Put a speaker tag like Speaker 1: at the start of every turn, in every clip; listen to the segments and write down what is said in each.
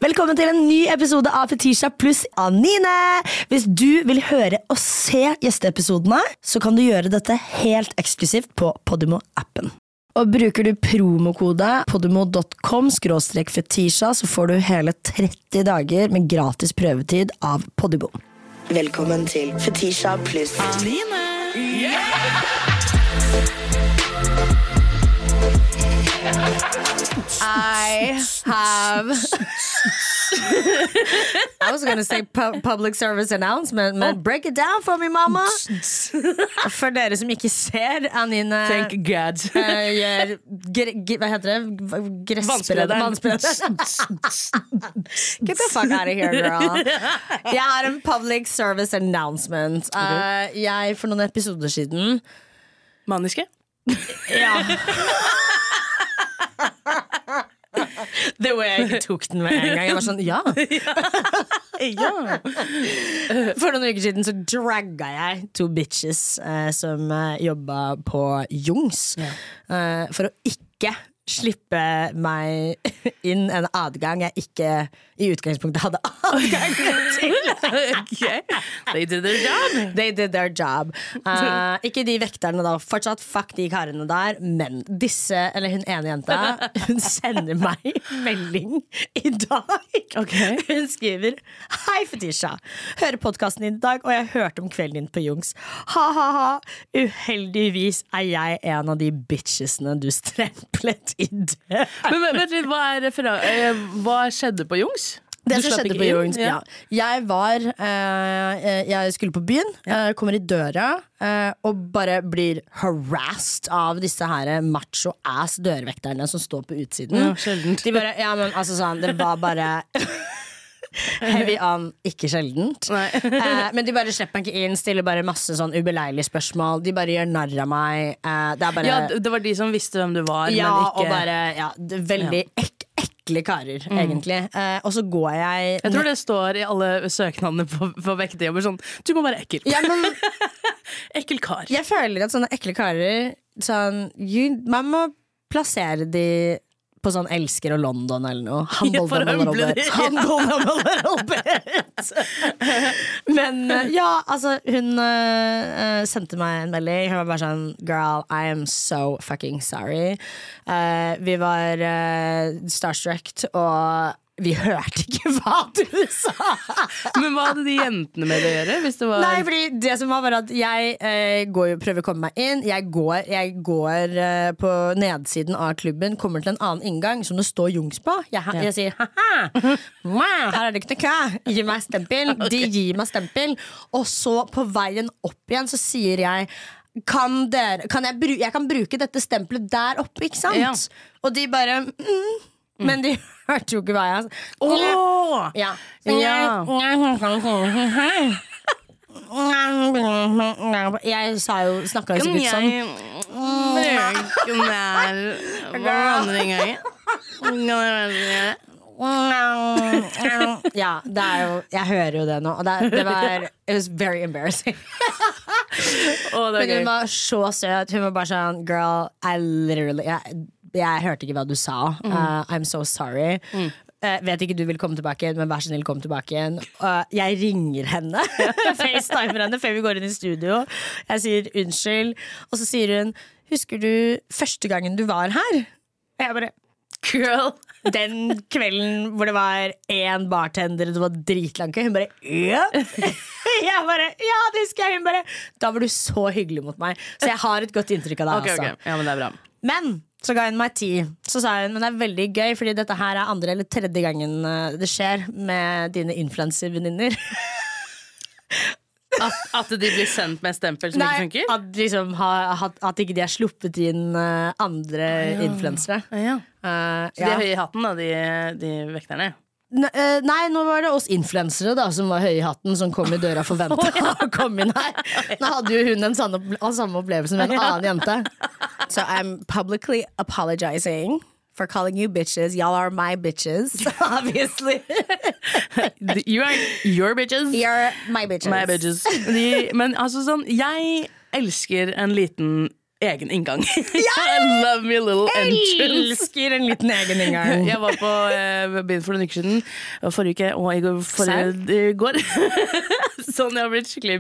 Speaker 1: Velkommen til en ny episode av Fetisha pluss Anine. Hvis du vil høre og se gjesteepisodene, så kan du gjøre dette helt eksklusivt på Podimo-appen. Og bruker du promokode podimo.com/fetisha, så får du hele 30 dager med gratis prøvetid av Podimo. Velkommen til Fetisha pluss
Speaker 2: Anine.
Speaker 1: I was gonna say public service announcement, men break it down for me, mamma. For dere som ikke ser Anine
Speaker 2: Thank God.
Speaker 1: gjør hva heter det? Vannspreder. Get the fuck out of here, girl. Jeg har en public service announcement. Jeg for noen episoder siden
Speaker 2: Maniske?
Speaker 1: Ja. Det var jeg ikke tok den med en gang. Jeg var sånn, ja. For noen uker siden så dragga jeg 2 bitches som jobbet på Jungs for å ikke slippe meg inn en adgang jeg ikke i utgangspunktet hadde adgang til.
Speaker 2: Okay. They did their job.
Speaker 1: They did their job. Ikke de vekterne da, fortsatt fuck de karene der, men disse, eller hun ene jenta, hun sender meg melding i dag.
Speaker 2: Okay.
Speaker 1: Hun skriver: Hei Fetisha, hører podcasten din i dag, og jeg hørte om kvelden din på Jungs. Ha. Uheldigvis er jeg en av de bitchesene du stremplet i døren.
Speaker 2: Men vent litt, hva skjedde på Jungs?
Speaker 1: Det som skjedde på Jungs, ja. Jeg skulle på byen, kommer i døra og bare blir harassed av disse her macho ass dørvekterne som står på utsiden.
Speaker 2: Ja, sjeldent.
Speaker 1: De bare, ja, men altså sånn, det var bare heavy on, ikke sjeldent. Men de bare slipper meg ikke inn, stiller bare masse sånn ubeleilige spørsmål. De bare gjør narr av meg. Det er bare,
Speaker 2: ja, det var de som visste hvem du var,
Speaker 1: ja,
Speaker 2: men ikke...
Speaker 1: og bare, ja, veldig ekle karer, egentlig. Og så går jeg...
Speaker 2: Jeg tror det står i alle søknadene på vektejobber sånn, du må være ekkel.
Speaker 1: Ja, men...
Speaker 2: Ekkel kar.
Speaker 1: Jeg føler at sånne ekle karer sånn, man må plassere de på sånn Elsker og London eller noe.
Speaker 2: For å humble de.
Speaker 1: Men ja, altså hun sendte meg en melding. Hun var bare sånn: Girl, I am so fucking sorry. Vi var starstruck, og vi hørte ikke hva du sa.
Speaker 2: Men hva hadde de jentene med det å gjøre? Hvis det var...
Speaker 1: Nei, fordi det som var at jeg prøver å komme meg inn. Jeg går på nedsiden av klubben, kommer til en annen inngang som det står Jungs på. Jeg sier haha, her er det ikke noe kø. Gi meg stempel. De gir meg stempel. Og så på veien opp igjen så sier jeg: jeg kan bruke dette stempelet der oppe, ikke sant? Ja. Og de bare men de hørte jo ikke hva jeg ja. Jeg sa jo, snakket jo sikkert sånn. Ja, det er jo, jeg hører jo det nå. Og det var, it was very embarrassing. Men hun var så søt. Hun var bare sånn: Girl, I literally jeg hørte ikke hva du sa. I'm so sorry. Vet ikke du vil komme tilbake igjen, men vær så snill, kom tilbake igjen. Jeg ringer henne, FaceTimer henne før vi går inn i studio. Jeg sier unnskyld, og så sier hun: Husker du første gangen du var her? Og jeg bare: Girl, den kvelden hvor det var en bartender, det var dritlang kø. Hun bare: ja. Jeg bare: ja, det husker jeg. Hun bare: da var du så hyggelig mot meg. Så jeg har et godt inntrykk av deg.
Speaker 2: Okay. Ja, men det er bra.
Speaker 1: Men så ga hun meg 10. Så sa hun: men det er veldig gøy, fordi dette her er 2. eller 3. gangen det skjer med dine influencer-venninner.
Speaker 2: At de blir sendt med stempel som ikke funker?
Speaker 1: At, liksom, at ikke de har sluppet inn andre influensere.
Speaker 2: Så de er høye i hatten da, de vekterne?
Speaker 1: Nei, nå var det oss influensere da, som var høye i hatten, som kom i døra forventet å komme inn her. Nå hadde jo hun den samme opplevelsen med en annen jente. So I'm publicly apologizing for calling you bitches. Y'all are my bitches, obviously.
Speaker 2: You are your bitches.
Speaker 1: You're my bitches.
Speaker 2: My bitches. Men altså sånn, jeg elsker en liten egen inngang. I love me a little entrance.
Speaker 1: Elsker en liten egen inngang.
Speaker 2: Jeg var på byen for noen uker siden, forrige uke, og i går. Sånn jeg har blitt skikkelig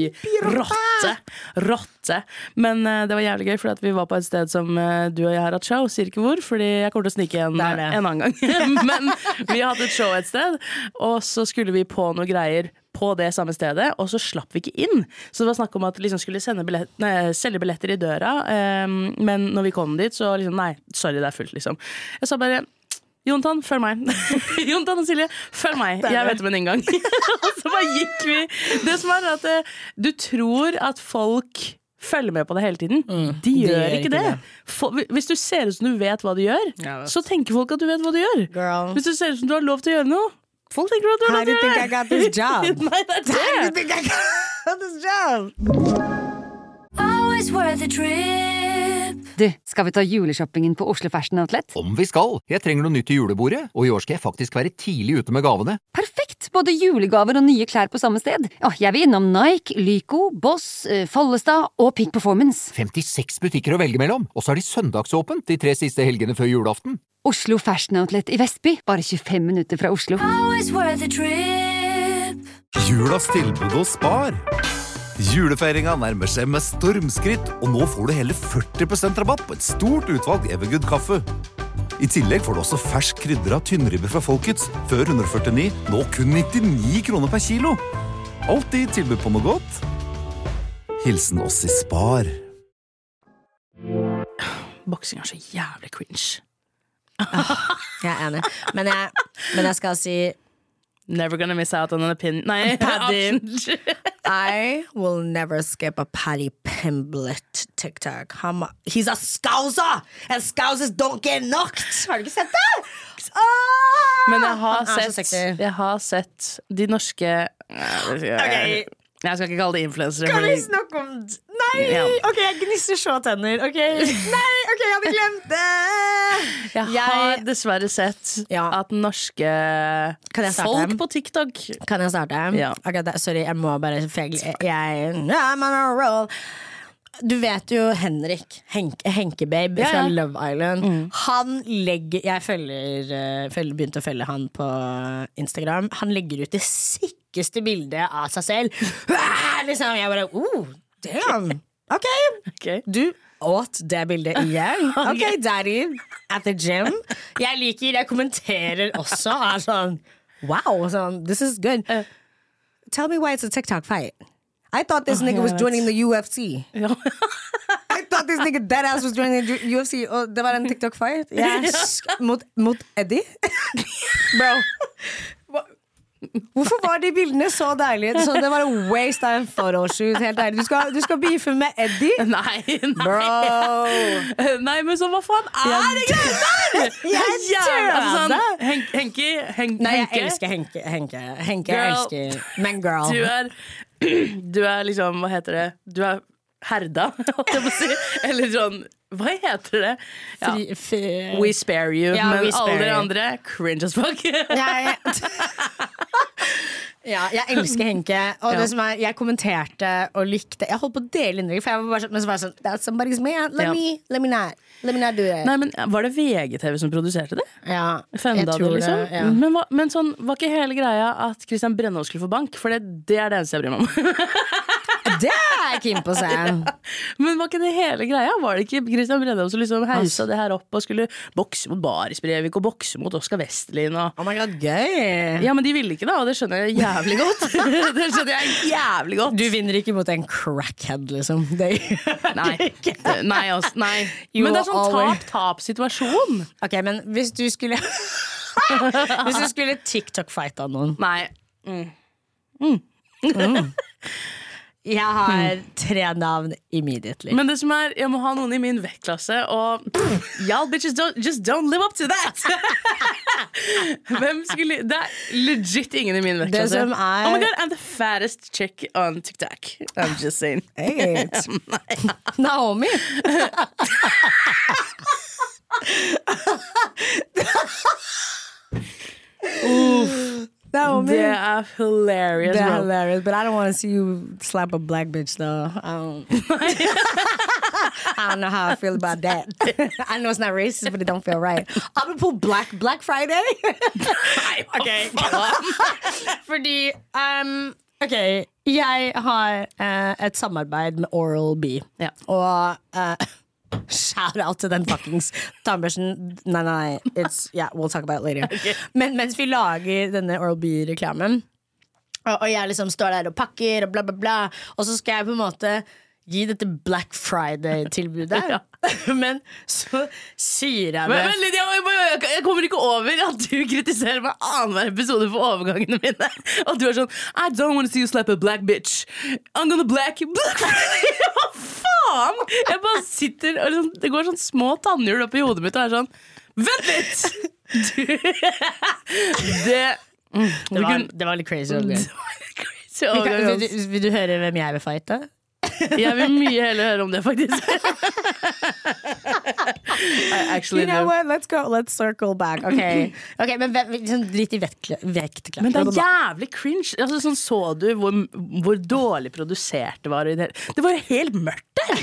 Speaker 2: byrotte. Men det var jævlig gøy, fordi at vi var på et sted som du og jeg har hatt show, sier ikke hvor, fordi jeg kommer til å snike en annen gang. Men vi hadde et show et sted, og så skulle vi på noe greier på det samme stedet, og så slapp vi ikke inn. Så det var snakk om at liksom skulle selge billetter i døra, men når vi kom dit, så liksom, nei, sorry, det er fullt, liksom. Jeg sa bare, Jontan, følg meg. Jontan og Silje, følg meg. Jeg vet om en inngang. Og så bare gikk vi. Det som er at du tror at folk følger med på det hele tiden. De gjør ikke det. Hvis du ser ut som du vet hva du gjør, så tenker folk at du vet hva du gjør.
Speaker 1: Girl.
Speaker 2: Hvis du ser ut som du har lov til å gjøre noe, folk tenker at du har lov til å gjøre det.
Speaker 1: How do you think I got this job?
Speaker 2: Nei, det er det.
Speaker 1: How do you think I got this job?
Speaker 3: Always worth a trip. Du, skal vi ta juleshoppingen på Oslo Fashion Outlet?
Speaker 4: Om vi skal. Jeg trenger noe nytt til julebordet, og i år skal jeg faktisk være tidlig ute med gavene.
Speaker 3: Perfekt! Både julegaver og nye klær på samme sted. Jeg vil innom Nike, Lyko, Boss, Follestad og Peak Performance.
Speaker 4: 56 butikker å velge mellom, og så har de søndagsåpent de 3 siste helgene før julaften.
Speaker 3: Oslo Fashion Outlet i Vestby, bare 25 minutter fra Oslo.
Speaker 5: Always worth a trip.
Speaker 6: Julas tilbud hos Spar. Julefeiringa nærmer seg med stormskritt, og nå får du hele 40% rabatt på et stort utvalg Evergood kaffe. I tillegg får du også fersk krydder av tynnribbe fra Folkets, før 149, nå kun 99 kroner per kilo. Alltid tilbud på noe godt. Hilsen oss i Spar.
Speaker 2: Boksing er så jævlig cringe.
Speaker 1: Jeg er enig. Men jeg skal si
Speaker 2: Never gonna miss out on an opinion. Nei,
Speaker 1: Paddy. I will never skip a Paddy Pimblett TikTok. He's a scouser! And scousers don't get knocked! Har du ikke sett det?
Speaker 2: Men jeg har sett de norske
Speaker 1: Okay.
Speaker 2: Jeg skal ikke kalle det influencere.
Speaker 1: Kan vi snakke om Nei!
Speaker 2: Ja.
Speaker 1: Ok, jeg gnisser så tenner. Ok, nei, ok, jeg hadde glemt det.
Speaker 2: Jeg har dessverre sett at norske folk på TikTok.
Speaker 1: Kan jeg starte?
Speaker 2: Ja.
Speaker 1: Okay, sorry, jeg må bare I'm on a roll. Du vet jo Henrik Henkebabe fra Love Island. Han legger Jeg begynte å følge han på Instagram. Han legger ut det sikkeste bildet av seg selv. Liksom, jeg bare damn. Ok, du åt det bildet igjen. Ok, daddy at the gym. Jeg kommenterer også. Sånn, wow, sånn, this is good. Tell me why it's a TikTok fight. I thought this nigga was joining the UFC. I thought this nigga deadass was joining the UFC. Og det var en TikTok fight. Yes. Mot Eddie. Bro. Hvorfor var de bildene så deilige? Så det var en waste av en photoshoot. Helt ærlig. Du skal beefe med Eddie?
Speaker 2: Nei.
Speaker 1: Bro.
Speaker 2: Nei, men så hva faen er det greier?
Speaker 1: Jeg tror
Speaker 2: Henke.
Speaker 1: Nei, jeg elsker Henke. Henke jeg elsker. Men girl.
Speaker 2: Du er liksom, hva heter det? Du er herda, holdt jeg på å si. Eller sånn, hva heter det? Ja. We spare you. Men alle dere andre, cringe as fuck.
Speaker 1: Jeg elsker Henke. Og det som jeg kommenterte og likte. Jeg holdt på å dele innlegg, for jeg var bare sånn That's somebody's man, let me not do it.
Speaker 2: Nei, men var det VGTV som produserte det?
Speaker 1: Ja,
Speaker 2: jeg tror liksom? Det men sånn, var ikke hele greia at Christian Brennaa skulle få bank? For det er det eneste jeg bryr meg om.
Speaker 1: Det er jeg keen på å se.
Speaker 2: Men var ikke det hele greia? Var det ikke Christian Brennaa som liksom heisa det her opp og skulle bokse mot Baris Brevik og bokse mot Oskar Vestelin og...
Speaker 1: Oh my god, gøy.
Speaker 2: Ja, men de ville ikke da, og det skjønner jeg jævlig godt. Det skjønner jeg jævlig godt.
Speaker 1: Du vinner ikke mot en crackhead, liksom.
Speaker 2: Nei. Men det er sånn tap-tap-situasjon.
Speaker 1: Ok, men hvis du skulle Hvis du skulle TikTok-fighta noen.
Speaker 2: Nei.
Speaker 1: Jeg har 3 navn immediately.
Speaker 2: Men det som jeg må ha noen i min vektklasse, og y'all bitches don't live up to that. Hvem skulle det er legit ingen i min vektklasse. Oh my god, I'm the fattest chick on TikTok. I'm just saying.
Speaker 1: Hey, Naomi. That woman.
Speaker 2: Det hilarious, bro.
Speaker 1: Hilarious, but I don't want to see you slap a black bitch, though. I don't know how I feel about that. I know it's not racist, but it don't feel right. Apropos Black Friday. Okay. Fordi ok, jeg har et samarbeid med Oral-B.
Speaker 2: Ja.
Speaker 1: Og shout out til den fuckings tannbørsten. Nei, we'll talk about it later. Okay. Men mens vi lager denne Oral-B-reklamen, og jeg liksom står der og pakker og bla bla bla, og så skal jeg på en måte gi dette Black Friday-tilbudet. Ja. Men så sier jeg det.
Speaker 2: Jeg kommer ikke over at du kritiserer meg annenhver episode for overgangene mine. Og du er sånn I don't want to see you slap a black bitch. I'm gonna Black Friday. Hva faen? Jeg bare sitter og liksom, det går sånn små tannhjul opp i hodet mitt og er sånn vent litt!
Speaker 1: Det var litt crazy. Vil du høre hvem jeg vil fighte?
Speaker 2: Jeg vil mye heller høre om det, faktisk.
Speaker 1: You know what? Let's circle back. Okay, men dritt i vektklapp.
Speaker 2: Men det er jævlig cringe. Altså, sånn, så du hvor dårlig produsert det var? Det var jo helt mørkt der.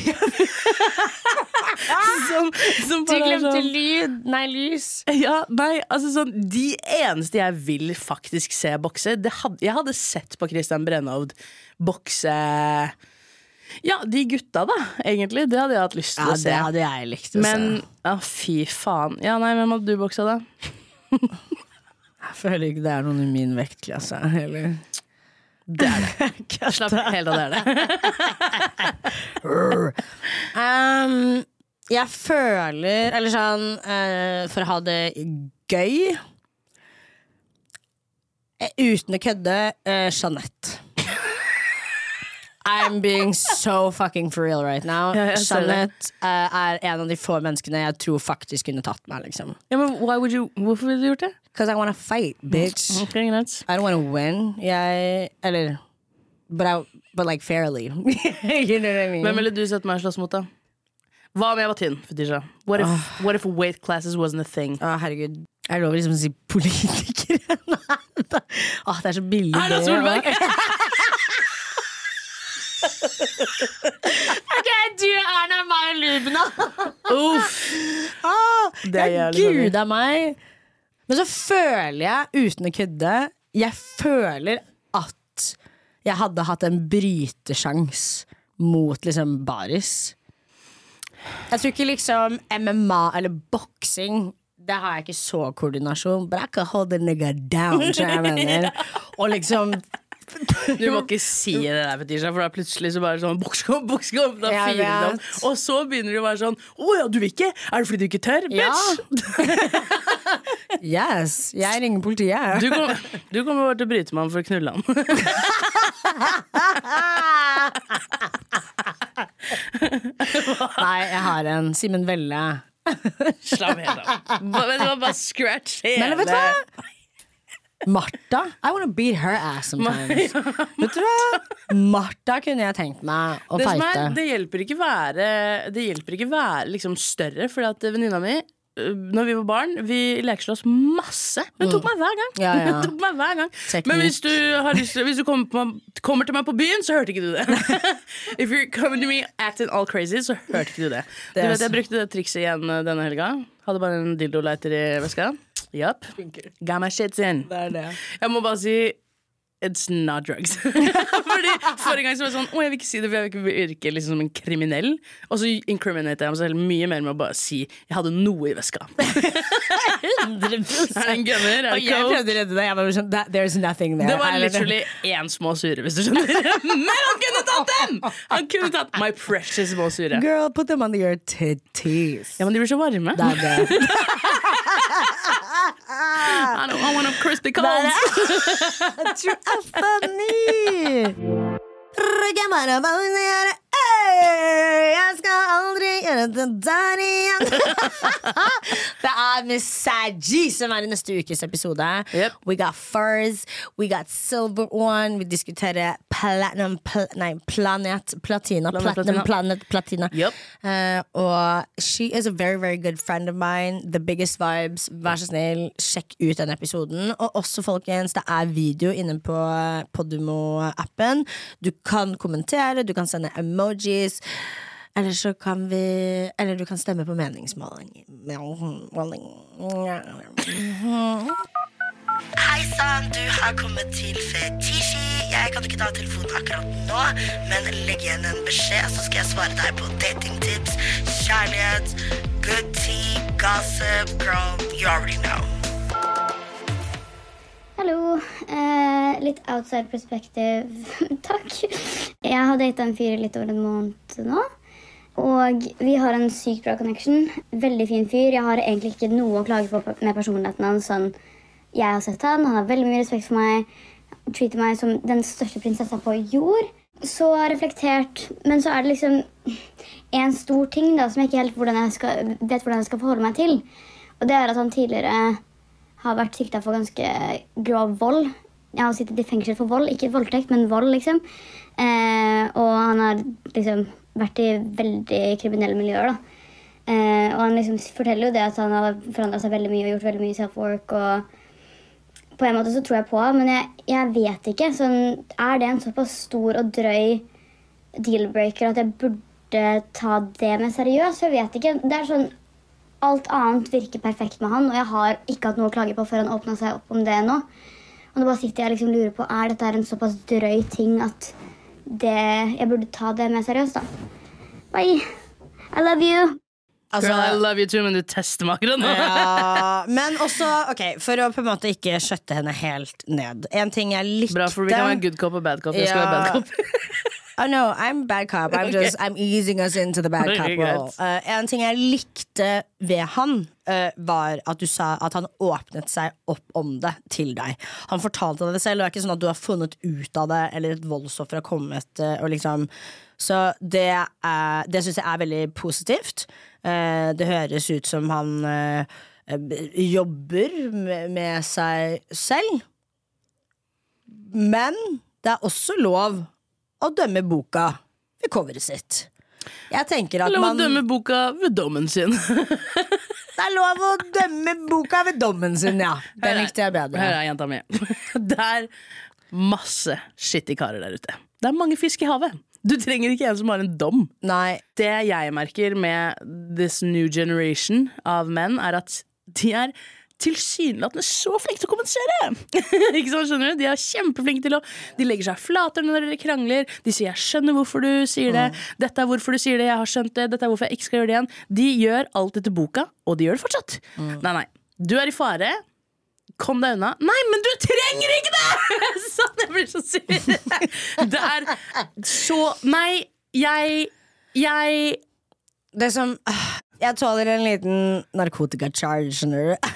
Speaker 1: Du glemte lyd. Nei, lys.
Speaker 2: Ja, nei, altså sånn de eneste jeg vil faktisk se bokse jeg hadde sett på Christian Brennhovd bokse. Ja, de gutta da, egentlig. Det hadde jeg hatt lyst til å se.
Speaker 1: Det hadde jeg likt å se.
Speaker 2: Men, fy faen. Ja, nei, hvem hadde du boksa da?
Speaker 1: Jeg føler ikke det er noen i min vektklasse, eller?
Speaker 2: Det er det. Slapp helt av, det er det.
Speaker 1: Jeg føler, eller sånn, for å ha det gøy, uten å kødde, Jeanette. I'm being so fucking for real right now. Jeanette er en av de få menneskene jeg tror faktisk kunne tatt meg, liksom.
Speaker 2: Ja, men hvorfor ville du gjort det?
Speaker 1: Because I want to fight, bitch.
Speaker 2: Okay, nice.
Speaker 1: I don't want to win. But like fairly. You know what I mean?
Speaker 2: Hvem ville du sett meg slåss mot da? Hva om jeg var tynn, Fetisha? What if weight classes wasn't a thing?
Speaker 1: Herregud. Jeg lover liksom å si politikere. Det er så billig.
Speaker 2: Erna Solberg!
Speaker 1: Ok, du er Erna Meyer Lubna.
Speaker 2: Det er jævlig
Speaker 1: Gud av meg. Men så føler jeg, uten å kødde, jeg føler at jeg hadde hatt en brytesjans mot liksom Baris. Jeg tror ikke liksom MMA eller boksing, det har jeg ikke så koordinasjon, but I can hold the nigga down, så jeg mener. Og liksom
Speaker 2: du må ikke si det der, Fetisha, for da plutselig så bare sånn bokskamp, da firer det opp. Og så begynner det å være sånn ja, du vil ikke? Er det fordi du ikke tør, bitch?
Speaker 1: Yes, jeg ringer politiet.
Speaker 2: Du kommer bare til å bryte med ham for å knulle ham.
Speaker 1: Nei, jeg har en Simen Velle.
Speaker 2: Slapp helt av. Bare scratch hele.
Speaker 1: Men vet du hva? Martha, I wanna beat her ass sometimes. Vet du hva? Martha kunne jeg tenkt meg å fighte.
Speaker 2: Det hjelper ikke være liksom større, fordi at venninna mi når vi var barn, vi lekeslåss masse. Hun tok meg hver gang. Hun tok meg hver gang. Men hvis du kommer til meg på byen, så hørte ikke du det. If you're coming to me acting all crazy, så hørte ikke du det. Du vet, jeg brukte det trikset igjen denne helga. Hadde bare en dildo-leiter i veska. Yup. Got my shits in. Jeg må bare si it's not drugs. Fordi forrige gang så var det sånn jeg vil ikke si det, for jeg vil ikke virke liksom som en kriminell. Og så incriminate jeg meg selv mye mer med å bare si jeg hadde noe i veska. 100%. Er det en gunner?
Speaker 1: Og jeg prøvde å redde deg. Jeg var sånn, there's nothing there.
Speaker 2: Det var literally en små sure, hvis du skjønner. Men han kunne tatt dem! Han kunne tatt my precious små sure.
Speaker 1: Girl, put them under your titties.
Speaker 2: Ja, men de blir så varme.
Speaker 1: Det er det.
Speaker 2: I want a crispy cold.
Speaker 1: Du er funny. Jeg skal aldri gjøre det der igjen. Det Miss Saji som i neste ukes episode.
Speaker 2: Yep.
Speaker 1: We got furs, we got silver one. Vi diskuterer platinum, platina.
Speaker 2: Yep.
Speaker 1: Og she is a very, very good friend of mine. The biggest vibes. Vær så snill, sjekk ut den episoden. Og også, folkens, det video inne på Podimo-appen. Du kan kommentere, du kan sende emojis, eller så kan eller du kan stemme på meningsmåling. Hei sann, du har kommet til Fetisji. Jeg kan ikke ta telefonen akkurat nå, men legg igjen en beskjed, så skal jeg svare deg på datingtips, kjærlighet, good tea, gossip, girl, you already know.
Speaker 7: Hallo, litt outside perspective, takk. Jeg har datet en fyr litt over en måned nå, og vi har en sykt bra connection. Veldig fin fyr, jeg har egentlig ikke noe å klage på med personligheten hans. Sånn, jeg har sett han har veldig mye respekt for meg, treater meg som den største prinsessa på jord. Så reflektert, men så det liksom en stor ting da, som jeg ikke helt vet hvordan jeg skal forholde meg til. Og det at han tidligere har vært siktet for ganske grov vold. Jeg har sittet i fengsel for vold, ikke voldtekt, men vold, liksom. Og han har liksom vært i veldig kriminelle miljøer, da. Og han liksom forteller jo det at han har forandret seg veldig mye og gjort veldig mye self-work, og på en måte så tror jeg på, men jeg vet ikke. Sånn, det en såpass stor og drøy dealbreaker at jeg burde ta det med seriøst? Jeg vet ikke. Det sånn alt annet virker perfekt med han, og jeg har ikke hatt noe å klage på før han åpnet seg opp om det nå. Og nå bare sitter jeg liksom og lurer på, dette en såpass drøy ting at jeg burde ta det med seriøst da. Bye! I love you!
Speaker 2: Altså, girl, I love you too, men du tester meg akkurat nå.
Speaker 1: Ja, men også, for å på en måte ikke skjøtte henne helt ned. En ting jeg likte...
Speaker 2: Bra, for vi kan være good cop og bad cop. Jeg skal være bad cop.
Speaker 1: Oh no, I'm bad cop. I'm easing us into the bad cop role. En ting jeg likte ved han var at du sa at han åpnet seg opp om det til deg. Han fortalte deg det selv, og det ikke sånn at du har funnet ut av det, eller et voldsoffer har kommet og liksom. Så det synes jeg veldig positivt. Det høres ut som han jobber med seg selv. Men det også lov å dømme boka ved coveret sitt. Jeg tenker at
Speaker 2: man... Lov å dømme boka ved dommen sin.
Speaker 1: Det lov å dømme boka ved dommen sin, ja. Den likte jeg bedre.
Speaker 2: Her jenta mi. Det masse shitty karer der ute. Det mange fisk i havet. Du trenger ikke en som har en dom.
Speaker 1: Nei.
Speaker 2: Det jeg merker med this new generation av menn at de tilsynelatende så flinke til å kommunisere. Ikke sånn, skjønner du? De kjempeflinke til de legger seg flater når dere krangler. De sier, jeg skjønner hvorfor du sier det. Dette hvorfor du sier det, jeg har skjønt det. Dette hvorfor jeg ikke skal gjøre det igjen. De gjør alt etter boka, og de gjør det fortsatt. Nei, du i fare. Kom deg unna. Nei, men du trenger ikke det! Sånn, jeg blir så sur. Det så... Nei, jeg...
Speaker 1: Det som... Jeg tåler en liten narkotika-charge, skjønner du?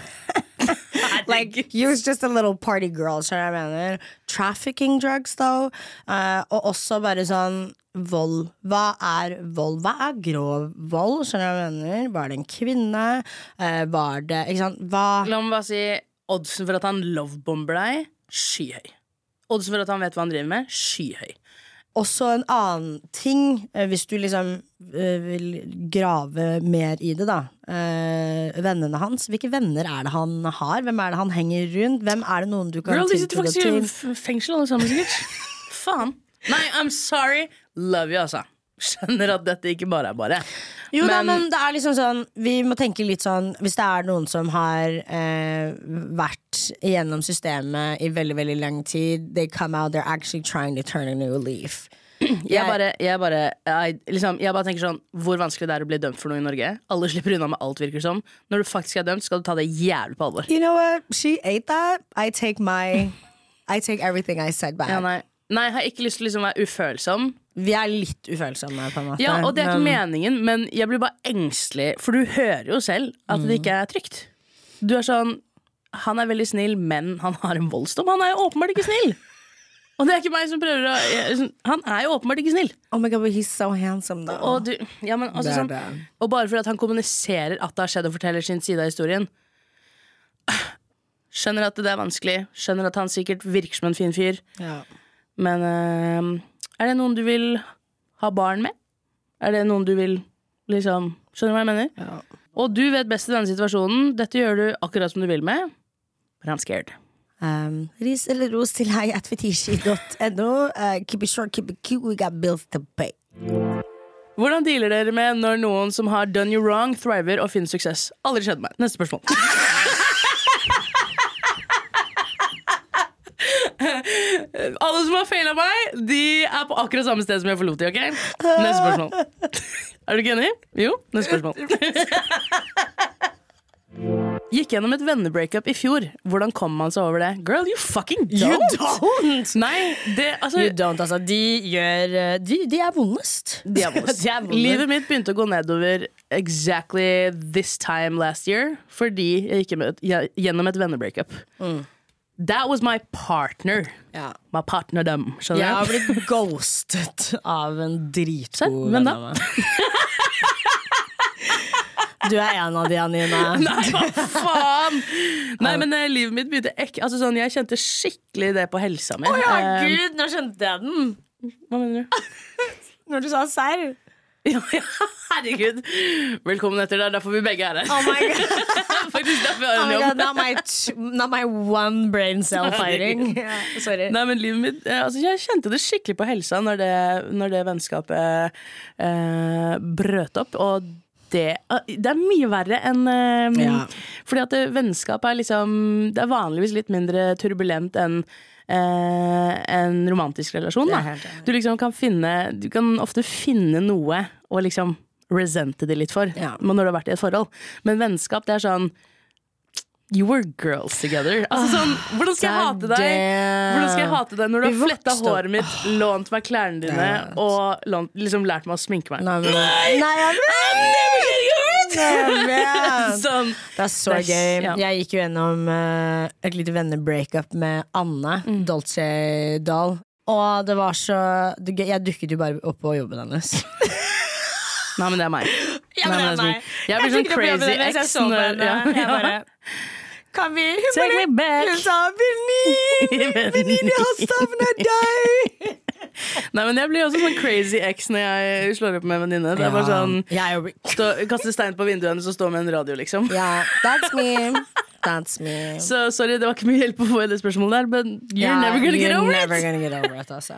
Speaker 1: Like, you're just a little party girl, skjønner jeg mener. Trafficking drugs, though. Og også bare sånn vold. Hva vold? Hva grov vold, skjønner jeg mener? Var det en kvinne? Var det, ikke sant?
Speaker 2: La meg bare si, oddsen for at han lovebomber deg, skyhøy. Oddsen for at han vet hva han driver med, skyhøy.
Speaker 1: Også en annen ting, hvis du liksom vil grave mer i det da, vennene hans, hvilke venner det han har? Hvem det han henger rundt? Hvem det noen du kan tiltro det til?
Speaker 2: Girl, de sitter faktisk i fengsel alle sammen sikkert. Faen. Nei, I'm sorry. Love you, altså. Skjønner at dette ikke bare bare.
Speaker 1: Jo da, men det liksom sånn, vi må tenke litt sånn, hvis det noen som har vært gjennom systemet i veldig, veldig lang tid, they come out, they're actually trying to turn a new leaf.
Speaker 2: Jeg bare tenker sånn, hvor vanskelig det å bli dømt for noe i Norge. Alle slipper unna med alt, virker som. Når du faktisk dømt, skal du ta det jævlig på alvor.
Speaker 1: You know what, she ate that. I take everything I said back.
Speaker 2: Ja, nei, jeg har ikke lyst til å være ufølsom.
Speaker 1: Vi litt ufølsomme på en måte.
Speaker 2: Ja, og det ikke meningen, men jeg blir bare engstelig. For du hører jo selv at det ikke trygt. Du sånn, han veldig snill, men han har en voldsdom. Han jo åpenbart ikke snill. Og det ikke meg som prøver å han jo åpenbart ikke snill.
Speaker 1: Oh my god, but he's so handsome though.
Speaker 2: Og, men, altså, sånn, og bare fordi at han kommuniserer at det har skjedd og forteller sin side av historien. Skjønner at det vanskelig. Skjønner at han sikkert virker som en fin fyr.
Speaker 1: Ja.
Speaker 2: Men det noen du vil ha barn med? Det noen du vil liksom, skjønner du hva jeg mener?
Speaker 1: Ja.
Speaker 2: Og du vet best i denne situasjonen. Dette gjør du akkurat som du vil med. But I'm scared.
Speaker 1: Ris eller ros til hei@fetisji.no. Keep it short, keep it cute, we got bills to pay.
Speaker 2: Hvordan dealer dere med når noen som har done you wrong, thriver og finner suksess? Aldri skjedd meg. Neste spørsmål. Alle som har feilet meg, de på akkurat samme sted som jeg forlot de, ok? Neste spørsmål. Du ikke enig? Jo, neste spørsmål. Gikk gjennom et vennebreakup i fjor. Hvordan kom man seg over det? Girl, you fucking don't!
Speaker 1: You don't!
Speaker 2: Nei, altså
Speaker 1: You don't, altså. De vondest.
Speaker 2: De vondest. Livet mitt begynte å gå nedover exactly this time last year fordi jeg gikk gjennom et vennebreakup. That was my partner.
Speaker 1: Ja.
Speaker 2: My partner dem. Skjønner
Speaker 1: jeg har blitt ghostet av en dritgod venn av meg. Du en av de, Anina.
Speaker 2: Nei, hva faen? Nei, men livet mitt begynte altså sånn, jeg kjente skikkelig det på helsa mi.
Speaker 1: Gud, nå skjønte jeg den.
Speaker 2: Hva mener du?
Speaker 1: Når du sa serr.
Speaker 2: Ja, herregud. Velkommen etter det, derfor vi begge her.
Speaker 1: Oh my god.
Speaker 2: Faktisk derfor jeg har en jobb.
Speaker 1: Not my one brain cell fighting. Sorry.
Speaker 2: Nei, men livet mitt, altså jeg kjente det skikkelig på helsa når det vennskapet brøt opp, og det mye verre enn fordi at vennskap liksom, det vanligvis litt mindre turbulent enn en romantisk relasjon da. Du liksom kan ofte finne noe og liksom resente det litt for når du har vært i et forhold, men vennskap det sånn you were girls together. Altså sånn, hvordan skal jeg hate deg? Hvordan skal jeg hate deg når du har flettet håret mitt, lånt meg klærne dine og liksom lært meg å sminke meg?
Speaker 1: Nei, sånn. Det så gøy. Jeg gikk jo gjennom et lite vennebreakup med Anne Dolce Dahl, og det var så jeg dukket jo bare opp på jobben hennes.
Speaker 2: Nei, men det meg.
Speaker 1: Ja, men det meg.
Speaker 2: Jeg blir sånn crazy ex.
Speaker 1: Jeg bare kan vi
Speaker 2: take me back.
Speaker 1: Hun sa Vennin, jeg har savnet deg.
Speaker 2: Nei, men jeg blir også sånn crazy ex når jeg slår opp med en venninne. Det bare sånn kaste stein på vinduet hennes og stå med en radio, liksom.
Speaker 1: That's me.
Speaker 2: Så sorry, det var ikke mye hjelp å få i det spørsmålet der, but you're never gonna get over it
Speaker 1: altså.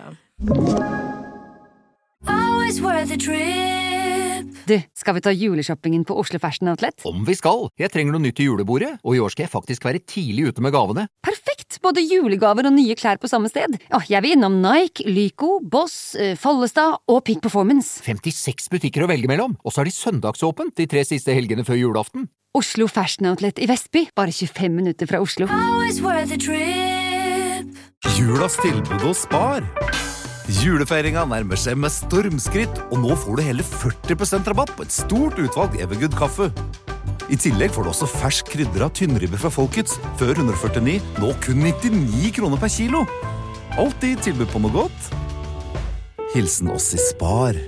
Speaker 5: Always worth a trip.
Speaker 3: Du, skal vi ta juleshoppingen på Oslo Fashion Outlet?
Speaker 4: Om vi skal! Jeg trenger noe nytt til julebordet, og i år skal jeg faktisk være tidlig ute med gavene.
Speaker 3: Perfekt! Både julegaver og nye klær på samme sted. Jeg vil innom Nike, Lyko, Boss, Follestad og Peak Performance.
Speaker 4: 56 butikker å velge mellom, og så har de søndagsåpent de 3 siste helgene før julaften.
Speaker 3: Oslo Fashion Outlet i Vestby, bare 25 minutter fra Oslo.
Speaker 5: Always worth a trip.
Speaker 6: Julas tilbud hos Spar. Julefeiringa nærmer seg med stormskritt, og nå får du hele 40% rabatt på et stort utvalg Evergood kaffe. I tillegg får du også fersk krydder av tynnribbe fra Folkets, før 149, nå kun 99 kroner per kilo. Alltid tilbud på noe godt. Hilsen oss i Spar.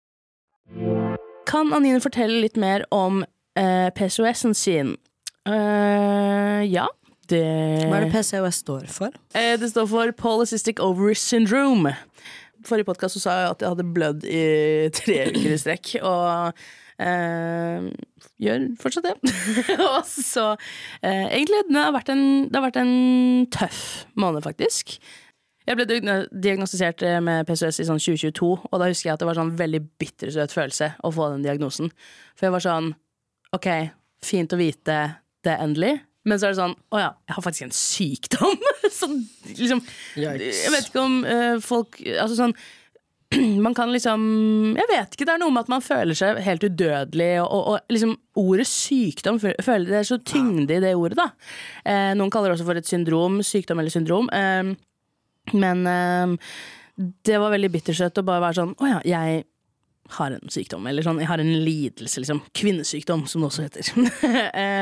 Speaker 2: Kan Anine fortelle litt mer om PCOS-en sin? Ja.
Speaker 1: Hva det PCOS står for?
Speaker 2: Det står for Polycystic Ovary Syndrome. Forrige podcast så sa jeg at jeg hadde blødd i 3 uker i strekk, og gjør fortsatt det. Og så egentlig det har vært en tøff måned faktisk. Jeg ble diagnostisert med PCOS i sånn 2022, og da husker jeg at det var sånn veldig bittersøt følelse å få den diagnosen. For jeg var sånn, ok, fint å vite det endelig, men så det sånn, jeg har faktisk en sykdom. Sånn, liksom, jeg vet ikke om folk, altså sånn, man kan liksom, jeg vet ikke, det noe med at man føler seg helt udødelig, og liksom ordet sykdom, føler det så tyngde i det ordet da. Noen kaller det også for et syndrom, sykdom eller syndrom, men det var veldig bittersøtt å bare være sånn, jeg har en sykdom, eller sånn, jeg har en lidelse, liksom, kvinnesykdom, som det også heter.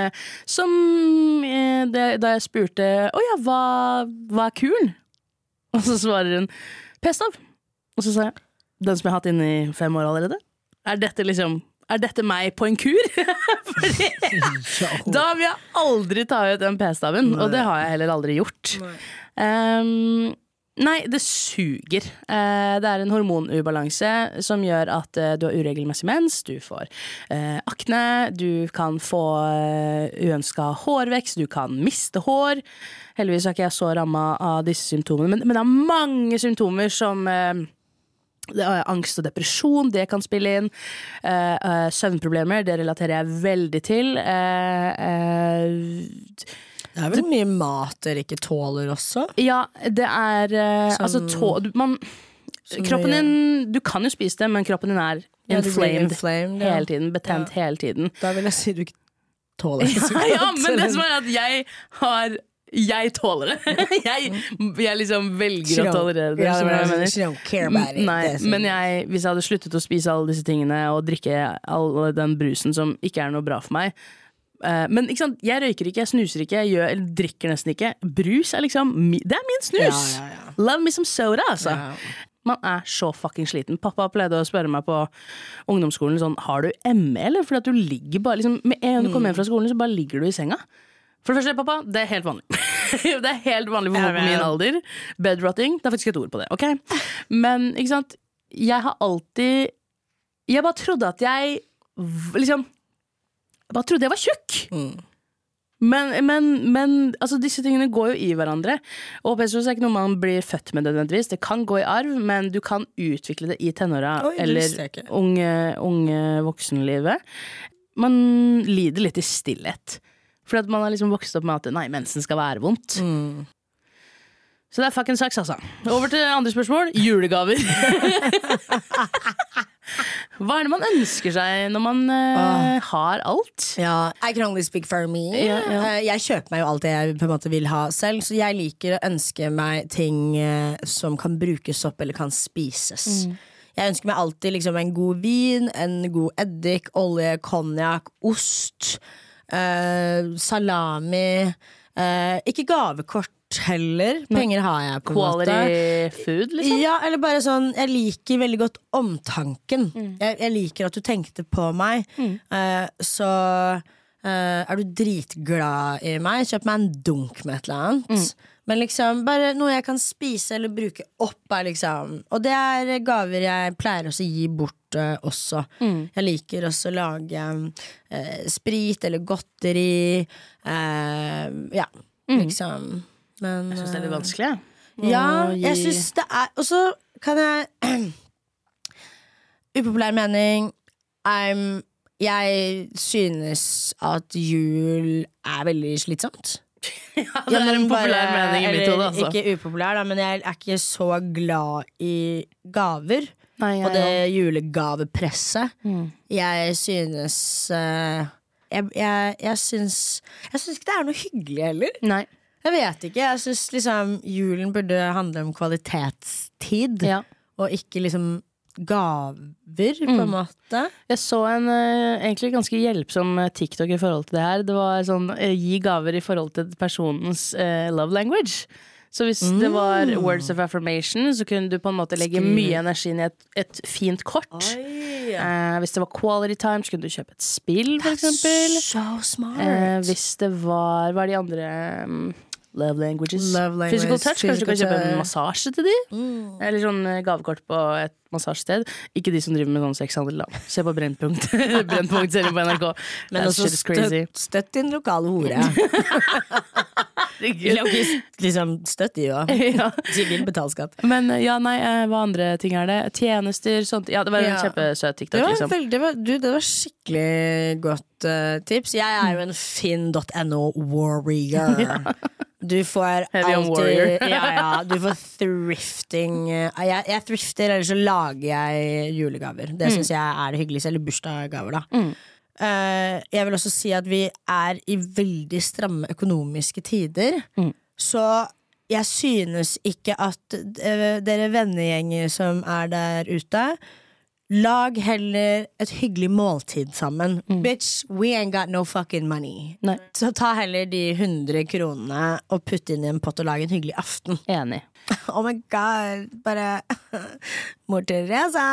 Speaker 2: Da jeg spurte, hva er kuren? Og så svarer hun p-stav. Og så sa jeg, den som jeg har hatt inne i 5 år allerede, er dette meg på en kur? Fordi da vil jeg aldri ta ut den p-staven, og det har jeg heller aldri gjort. Nei, det suger. Det er en hormonubalanse som gjør at du har uregelmessig mens, du får akne, du kan få uønsket hårvekst, du kan miste hår. Heldigvis er ikke jeg så rammet av disse symptomene, men det er mange symptomer som angst og depresjon, det kan spille inn. Søvnproblemer, det relaterer jeg veldig til.
Speaker 1: Det er vel mye mat dere ikke tåler også?
Speaker 2: Ja, det er kroppen din, du kan jo spise det, men kroppen din er inflamed hele tiden, betent hele tiden.
Speaker 1: Da vil jeg si du ikke tåler det.
Speaker 2: Ja, men det som er at jeg tåler det. Jeg liksom velger å tolerere det. Men hvis jeg hadde sluttet å spise alle disse tingene og drikke all den brusen som ikke er noe bra for meg. Men ikke sant? Jeg røyker ikke, jeg snuser ikke, jeg drikker nesten ikke. Brus er liksom, det er min snus. Love me some soda, altså. Man er så fucking sliten. Pappa pleide å spørre meg på ungdomsskolen sånn, har du ME, eller? Fordi at du ligger bare, liksom, med en gang du kommer hjem fra skolen, så bare ligger du i senga. For det første, pappa, det er helt vanlig. Det er helt vanlig for folk på min alder. Bedrotting, det er faktisk et ord på det, ok? Men, ikke sant, jeg bare trodde at jeg var tjukk. Men altså, disse tingene går jo i hverandre. Og PCOS er ikke noe man blir født med nødvendigvis. Det kan gå i arv, men du kan utvikle det i tenåra eller unge voksenlivet. Man lider litt i stillhet. For at man har liksom vokst opp med at nei, mensen skal være vondt. Så det er fucking saks, altså. Over til andre spørsmål. Julegaver. Hva er det man ønsker seg når man har alt?
Speaker 1: Ja, I can only speak for me. Jeg kjøper meg jo alt det jeg på en måte vil ha selv, så jeg liker å ønske meg ting som kan brukes opp eller kan spises. Jeg ønsker meg alltid liksom en god vin, en god eddik, olje, konjak, ost, salami, ikke gavekort heller. Penger har jeg på en måte.
Speaker 2: Quality food, liksom?
Speaker 1: Ja, eller bare sånn, jeg liker veldig godt omtanken. Jeg liker at du tenkte på meg. Så er du dritglad i meg, kjøp meg en dunk med et eller annet. Men liksom, bare noe jeg kan spise eller bruke opp er liksom. Og det er gaver jeg pleier også å gi bort også. Jeg liker også å lage sprit eller godteri. Ja, liksom. Men,
Speaker 2: jeg synes det er litt vanskelig.
Speaker 1: Ja, jeg synes det er. Og så kan jeg upopulær mening. Jeg synes at jul er veldig slitsomt.
Speaker 2: Ja, det er en populær mening i mitt hode, altså.
Speaker 1: Ikke upopulær da, men jeg er ikke så glad i gaver. Og det julegavepresset. Jeg synes jeg synes ikke det er noe hyggelig heller.
Speaker 2: Nei.
Speaker 1: Jeg vet ikke, jeg synes liksom julen burde handle om kvalitetstid, og ikke liksom gaver på en måte.
Speaker 2: Jeg så en egentlig ganske hjelpsom TikTok i forhold til det her. Det var sånn, gi gaver i forhold til personens love language. Så hvis det var words of affirmation, så kunne du på en måte legge mye energi inn i et fint kort. Hvis det var quality time, så kunne du kjøpe et spill, for eksempel.
Speaker 1: So smart.
Speaker 2: Hvis det var, hva er de andre love languages? Physical touch, kanskje du kan kjøpe en massasje til de. Eller sånn gavekort på et massasjested. Ikke de som driver med sånn sexhandel da. Se på Brennpunkt. Brennpunkt-serien på NRK.
Speaker 1: Men også støtt din lokale hore. Liksom støtt i de vil betale skatt.
Speaker 2: Men ja, nei, hva andre ting er det? Tjenester, sånt. Ja, det var en kjempesøt TikTok, liksom.
Speaker 1: Det var skikkelig godt tips. Jeg er jo en finn.no warrior. Du får alltid du får thrifting. Jeg thrifter, eller så lager jeg julegaver. Det synes jeg er det hyggeligste. Eller bursdagsgaver da. Jeg vil også si at vi er i veldig stramme økonomiske tider. Så jeg synes ikke at dere vennegjenger som er der ute, lag heller et hyggelig måltid sammen. Bitch, we ain't got no fucking money.
Speaker 2: Nei.
Speaker 1: Så ta heller de 100 kronene og putte inn i en pott og lage en hyggelig aften.
Speaker 2: Enig.
Speaker 1: Oh my god, bare Mor Teresa.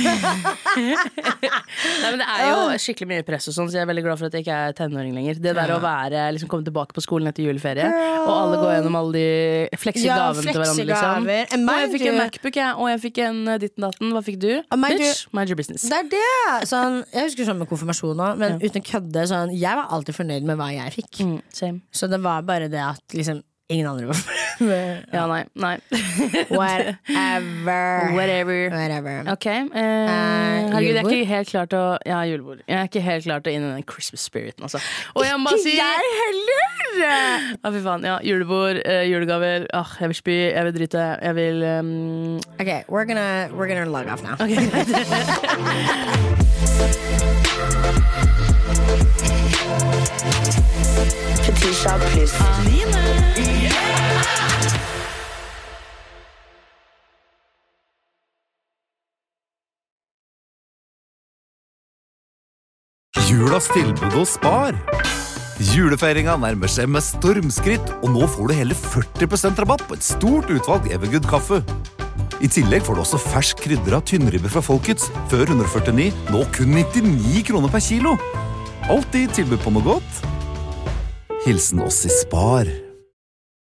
Speaker 2: Nei, men det jo skikkelig mye press og sånn, så jeg veldig glad for at jeg ikke tenåring lenger. Det der å være, liksom komme tilbake på skolen etter juleferie, og alle går gjennom alle de gavene til hverandre, liksom. Og jeg fikk en MacBook, og jeg fikk en ditten datten. Hva fikk du? Bitch, mind your business.
Speaker 1: Det det. Sånn, jeg husker sånn med konfirmasjon også, men uten å kødde, sånn, jeg var alltid fornøyd med hva jeg fikk.
Speaker 2: Same.
Speaker 1: Så det var bare det at liksom ingen andre var fornøyd.
Speaker 2: Ja, nei.
Speaker 1: Whatever.
Speaker 2: Ok, herregud, jeg ikke helt klart å ja, julebord. Jeg ikke helt klart å inn i den Christmas spiriten, altså. Og jeg må bare si
Speaker 1: jeg heller!
Speaker 2: Ja, fy faen, ja, julebord, julegaver. Jeg vil spy, jeg vil drite, jeg vil
Speaker 1: Ok, we're gonna log off now.
Speaker 2: Okay.
Speaker 8: Fetisha pluss
Speaker 6: Julas tilbud hos Spar. Julefeiringa nærmer seg med stormskritt, og nå får du hele 40% rabatt på et stort utvalg Evergood kaffe. I tillegg får du også fersk krydder av tynnribbe fra Folkets, før 149, nå kun 99 kroner per kilo. Alltid tilbud på noe godt. Hilsen oss i Spar.